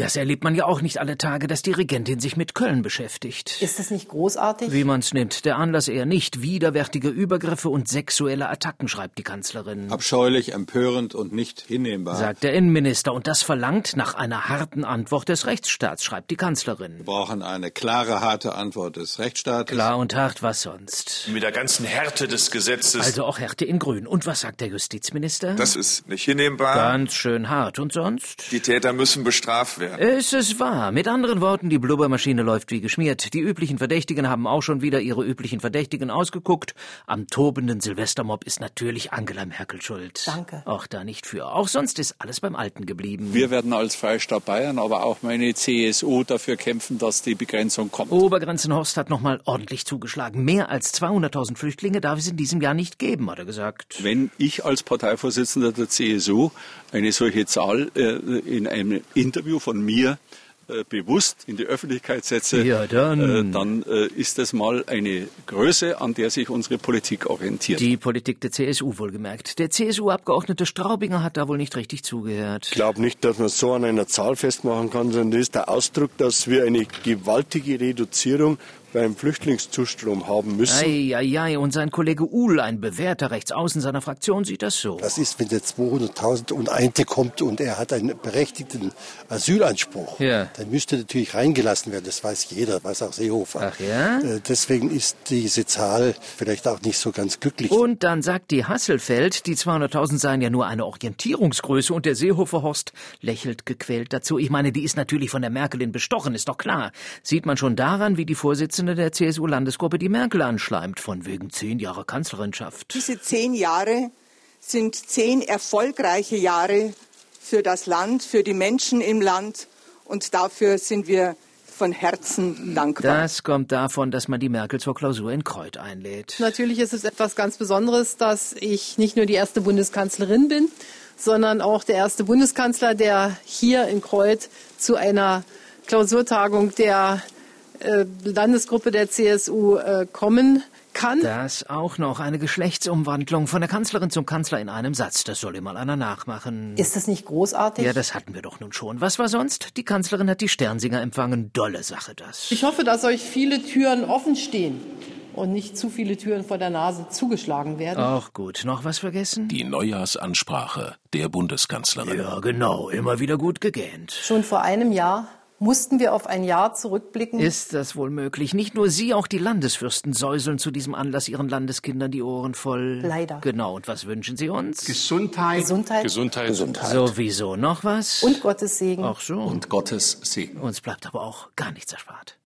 Das erlebt man ja auch nicht alle Tage, dass die Regentin sich mit Köln beschäftigt. Ist das nicht großartig? Wie man's nimmt, der Anlass eher nicht. Widerwärtige Übergriffe und sexuelle Attacken, schreibt die Kanzlerin. Abscheulich, empörend und nicht hinnehmbar, sagt der Innenminister. Und das verlangt nach einer harten Antwort des Rechtsstaats, schreibt die Kanzlerin. Wir brauchen eine klare, harte Antwort des Rechtsstaates. Klar und hart, was sonst? Mit der ganzen Härte des Gesetzes. Also auch Härte in Grün. Und was sagt der Justizminister? Das ist nicht hinnehmbar. Ganz schön hart. Und sonst? Die Täter müssen bestraft werden. Es ist wahr. Mit anderen Worten, die Blubbermaschine läuft wie geschmiert. Die üblichen Verdächtigen haben auch schon wieder ihre üblichen Verdächtigen ausgeguckt. Am tobenden Silvestermob ist natürlich Angela Merkel schuld. Danke. Auch da nicht für. Auch sonst ist alles beim Alten geblieben. Wir werden als Freistaat Bayern, aber auch meine CSU dafür kämpfen, dass die Begrenzung kommt. Obergrenzenhorst hat nochmal ordentlich zugeschlagen. Mehr als 200.000 Flüchtlinge darf es in diesem Jahr nicht geben, hat er gesagt. Wenn ich als Parteivorsitzender der CSU eine solche Zahl in einem Interview von mir bewusst in die Öffentlichkeit setze, ja, dann ist das mal eine Größe, an der sich unsere Politik orientiert. Die Politik der CSU wohlgemerkt. Der CSU-Abgeordnete Straubinger hat da wohl nicht richtig zugehört. Ich glaube nicht, dass man es so an einer Zahl festmachen kann, sondern das ist der Ausdruck, dass wir eine gewaltige Reduzierung beim Flüchtlingszustrom haben müssen. Ei, und sein Kollege Uhl, ein bewährter Rechtsaußen seiner Fraktion, sieht das so. Das ist, wenn der 200.000 und eine kommt und er hat einen berechtigten Asylanspruch, dann müsste er natürlich reingelassen werden. Das weiß jeder, weiß auch Seehofer. Ach ja? Deswegen ist diese Zahl vielleicht auch nicht so ganz glücklich. Und dann sagt die Hasselfeld, die 200.000 seien ja nur eine Orientierungsgröße und der Seehofer-Horst lächelt gequält dazu. Ich meine, die ist natürlich von der Merkelin bestochen, ist doch klar. Sieht man schon daran, wie die Vorsitzende der CSU-Landesgruppe die Merkel anschleimt, von wegen 10 Jahre Kanzlerinschaft. Diese 10 Jahre sind 10 erfolgreiche Jahre für das Land, für die Menschen im Land und dafür sind wir von Herzen dankbar. Das kommt davon, dass man die Merkel zur Klausur in Kreuth einlädt. Natürlich ist es etwas ganz Besonderes, dass ich nicht nur die erste Bundeskanzlerin bin, sondern auch der erste Bundeskanzler, der hier in Kreuth zu einer Klausurtagung der Landesgruppe der CSU kommen kann. Das auch noch, eine Geschlechtsumwandlung von der Kanzlerin zum Kanzler in einem Satz. Das soll immer einer nachmachen. Ist das nicht großartig? Ja, das hatten wir doch nun schon. Was war sonst? Die Kanzlerin hat die Sternsinger empfangen. Dolle Sache das. Ich hoffe, dass euch viele Türen offen stehen und nicht zu viele Türen vor der Nase zugeschlagen werden. Auch gut. Noch was vergessen? Die Neujahrsansprache der Bundeskanzlerin. Ja, genau. Immer wieder gut gegähnt. Schon vor einem Jahr mussten wir auf ein Jahr zurückblicken. Ist das wohl möglich? Nicht nur Sie, auch die Landesfürsten säuseln zu diesem Anlass ihren Landeskindern die Ohren voll. Leider. Genau. Und was wünschen Sie uns? Gesundheit. Sowieso. Noch was? Und Gottes Segen. Ach so. Und Gottes Segen. Uns bleibt aber auch gar nichts erspart.